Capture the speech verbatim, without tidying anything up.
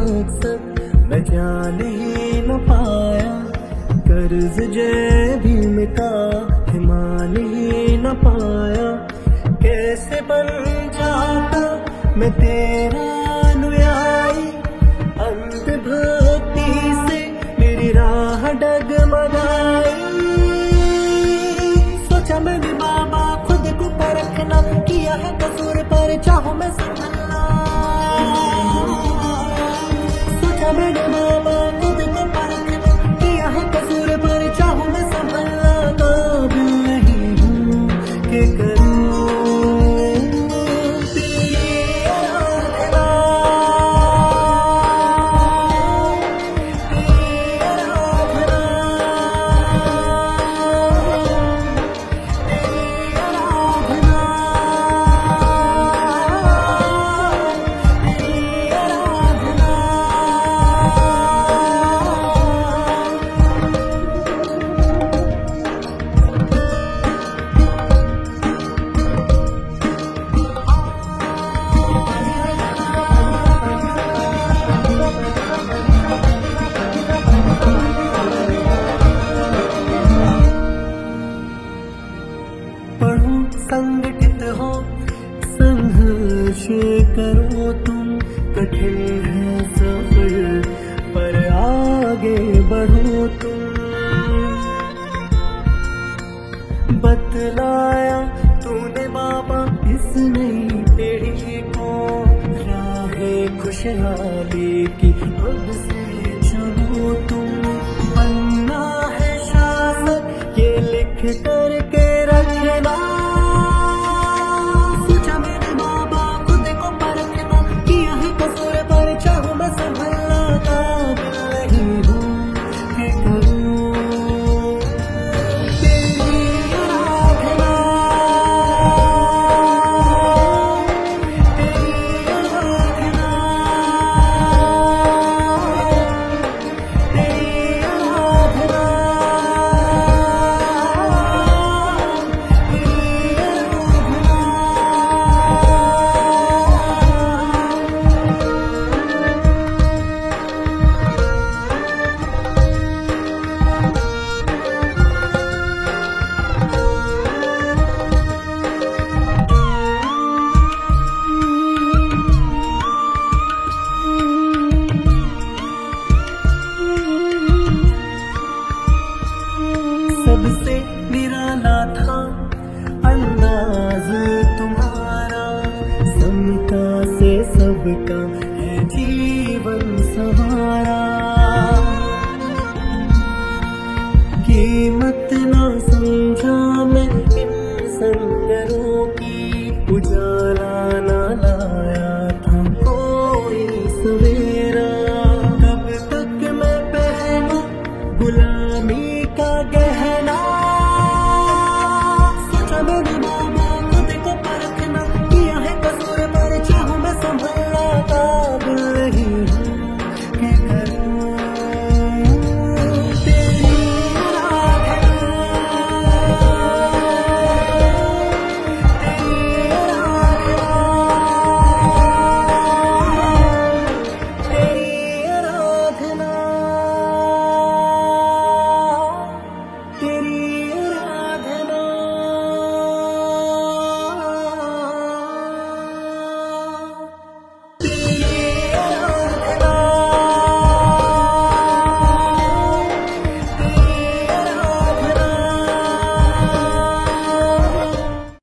मकसद मैं जान ही न पाया, कर्ज जय भीम का मान ही न पाया। कैसे बन जाता मैं तेरा अनुयायी, अंत भक्ति से मेरी राह डगमगाई। सोचा मैंने बाबा खुद को परखना, किया है कसूर पर चाहूं मैं संभलना। सोचा मैंने बाबा खुद को परखना, किया है कसूर पर चाहूं मैं संभलना। काबिल नहीं हूँ कि करूँ तेरी आराधना, तेरी आराधना, तेरी आराधना, तेरी आराधना। पढ़ो संगठित हो, संघर्ष करो तुम, कठिन है सफर पर आगे बढ़ो तुम। बतलाया तूने बाबा इस नई पीढ़ी को, राहे खुशहाली की अब से चलो तुम। बनना है शासक ये लिख करके रखना। सोचा मैंने बाबा खुद को परखना, किया है कसूर पर चाहूं मैं संभलना। काबिल नहीं हूँ कि करूँ तेरी आराधना, तेरी आराधना, तेरी आराधना, तेरी आराधना। सबसे निराला था अंदाज तुम्हारा, समता से सबका है जीवन सवारा। कीमत ना समझा मैं इन संगरों की,